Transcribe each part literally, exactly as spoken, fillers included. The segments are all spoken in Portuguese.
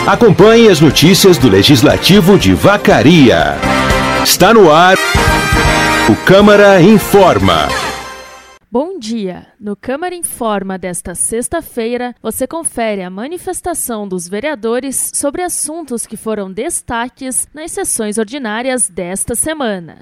Acompanhe as notícias do Legislativo de Vacaria. Está no ar o Câmara Informa. Bom dia! No Câmara Informa desta sexta-feira, você confere a manifestação dos vereadores sobre assuntos que foram destaques nas sessões ordinárias desta semana.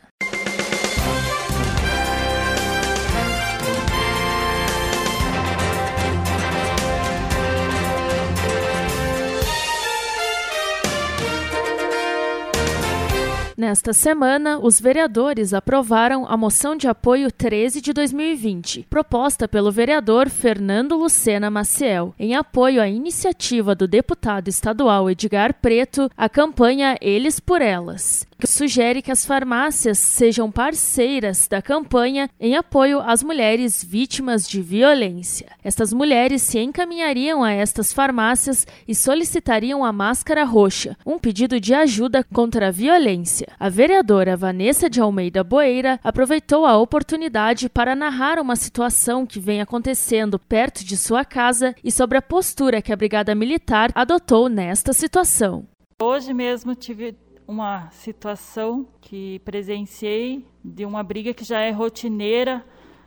Nesta semana, os vereadores aprovaram a moção de apoio treze de dois mil e vinte, proposta pelo vereador Fernando Lucena Maciel, em apoio à iniciativa do deputado estadual Edgar Preto, a campanha Eles por Elas, que sugere que as farmácias sejam parceiras da campanha em apoio às mulheres vítimas de violência. Estas mulheres se encaminhariam a estas farmácias e solicitariam a máscara roxa, um pedido de ajuda contra a violência. A vereadora Vanessa de Almeida Boeira aproveitou a oportunidade para narrar uma situação que vem acontecendo perto de sua casa e sobre a postura que a Brigada Militar adotou nesta situação. Hoje mesmo tive uma situação que presenciei de uma briga que já é rotineira,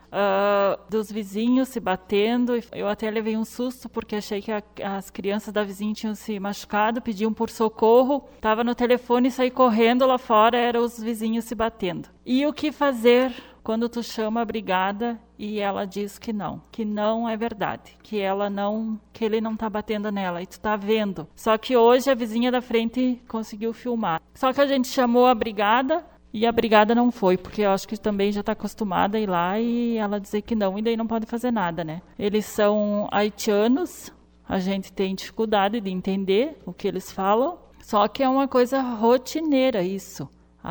uh, dos vizinhos se batendo. Eu até levei um susto porque achei que a, as crianças da vizinha tinham se machucado, pediam por socorro. Estava no telefone e saí correndo lá fora, eram os vizinhos se batendo. E o que fazer quando tu chama a brigada e ela diz que não, que não é verdade, que ela não, que ele não tá batendo nela e tu tá vendo. Só que hoje a vizinha da frente conseguiu filmar. Só que a gente chamou a brigada e a brigada não foi, porque eu acho que também já está acostumada a ir lá e ela dizer que não, e daí não pode fazer nada, né? Eles são haitianos, a gente tem dificuldade de entender o que eles falam, só que é uma coisa rotineira isso.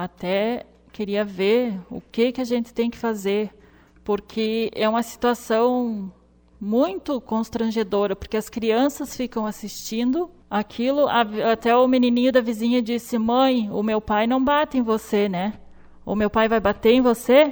Até queria ver o que, que a gente tem que fazer, porque é uma situação muito constrangedora, porque as crianças ficam assistindo aquilo. Até o menininho da vizinha disse: mãe, o meu pai não bate em você, né? O meu pai vai bater em você?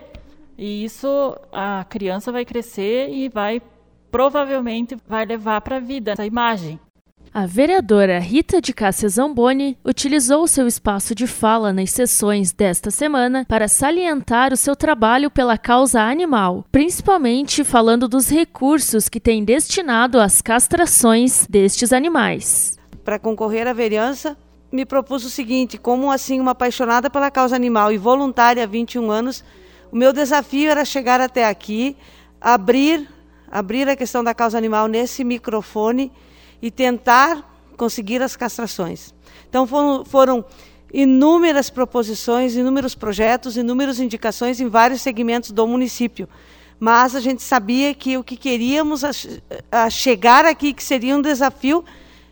E isso, a criança vai crescer e vai, provavelmente, vai levar para a vida essa imagem. A vereadora Rita de Cássia Zamboni utilizou seu espaço de fala nas sessões desta semana para salientar o seu trabalho pela causa animal, principalmente falando dos recursos que tem destinado às castrações destes animais. Para concorrer à vereança, me propus o seguinte: como assim uma apaixonada pela causa animal e voluntária há vinte e um anos, o meu desafio era chegar até aqui, abrir, abrir a questão da causa animal nesse microfone e tentar conseguir as castrações. Então foram, foram inúmeras proposições, inúmeros projetos, inúmeras indicações em vários segmentos do município. Mas a gente sabia que o que queríamos a, a chegar aqui, que seria um desafio,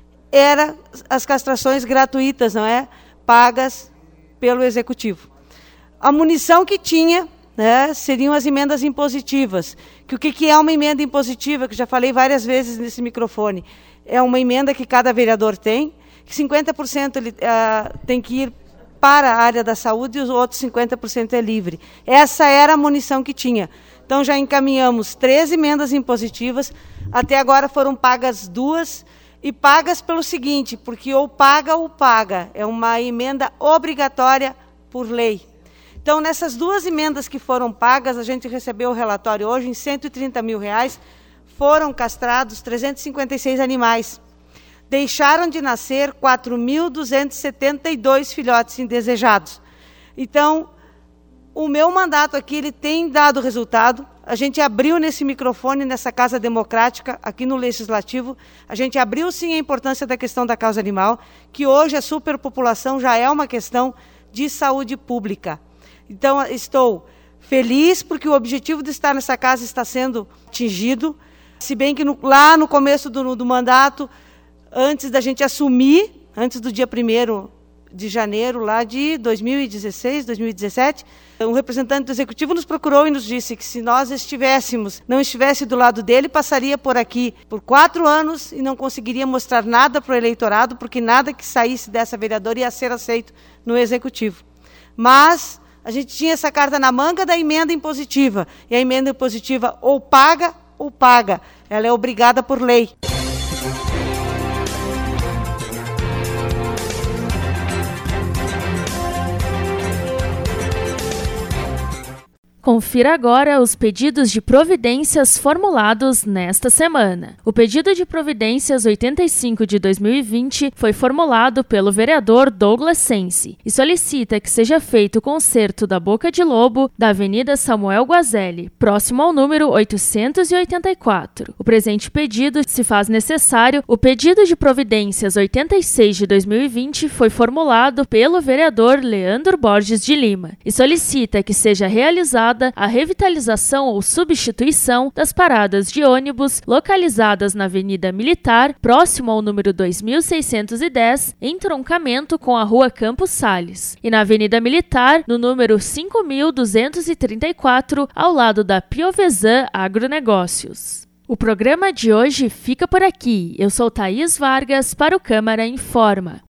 era as castrações gratuitas, não é? Pagas pelo Executivo. A munição que tinha, né, seriam as emendas impositivas. Que o que, que é uma emenda impositiva, que já falei várias vezes nesse microfone? É uma emenda que cada vereador tem, que cinquenta por cento ele, uh, tem que ir para a área da saúde e os outros cinquenta por cento é livre. Essa era a munição que tinha. Então já encaminhamos três emendas impositivas, até agora foram pagas duas, e pagas pelo seguinte, porque ou paga ou paga, é uma emenda obrigatória por lei. Então nessas duas emendas que foram pagas, a gente recebeu o relatório hoje, em cento e trinta mil reais, foram castrados trezentos e cinquenta e seis animais. Deixaram de nascer quatro mil duzentos e setenta e dois filhotes indesejados. Então, o meu mandato aqui ele tem dado resultado. A gente abriu nesse microfone, nessa Casa Democrática, aqui no Legislativo, a gente abriu sim a importância da questão da causa animal, que hoje a superpopulação já é uma questão de saúde pública. Então, estou feliz porque o objetivo de estar nessa casa está sendo atingido. Se bem que no, lá no começo do, do mandato, antes da gente assumir, antes do dia primeiro de janeiro lá de dois mil e dezesseis, dois mil e dezessete, um representante do Executivo nos procurou e nos disse que se nós estivéssemos, não estivesse do lado dele, passaria por aqui por quatro anos e não conseguiria mostrar nada para o eleitorado, porque nada que saísse dessa vereadora ia ser aceito no Executivo. Mas a gente tinha essa carta na manga da emenda impositiva, e a emenda impositiva ou paga ou paga. Ela é obrigada por lei. Confira agora os pedidos de providências formulados nesta semana. O pedido de providências oitenta e cinco de dois mil e vinte foi formulado pelo vereador Douglas Sense e solicita que seja feito o conserto da Boca de Lobo da Avenida Samuel Guazelli, próximo ao número oitocentos e oitenta e quatro. O presente pedido se faz necessário. O pedido de providências oitenta e seis de dois mil e vinte foi formulado pelo vereador Leandro Borges de Lima e solicita que seja realizado a revitalização ou substituição das paradas de ônibus localizadas na Avenida Militar, próximo ao número dois mil seiscentos e dez, em entroncamento com a Rua Campos Sales, e na Avenida Militar, no número cinco mil duzentos e trinta e quatro, ao lado da Piovesan Agronegócios. O programa de hoje fica por aqui. Eu sou Thaís Vargas para o Câmara Informa.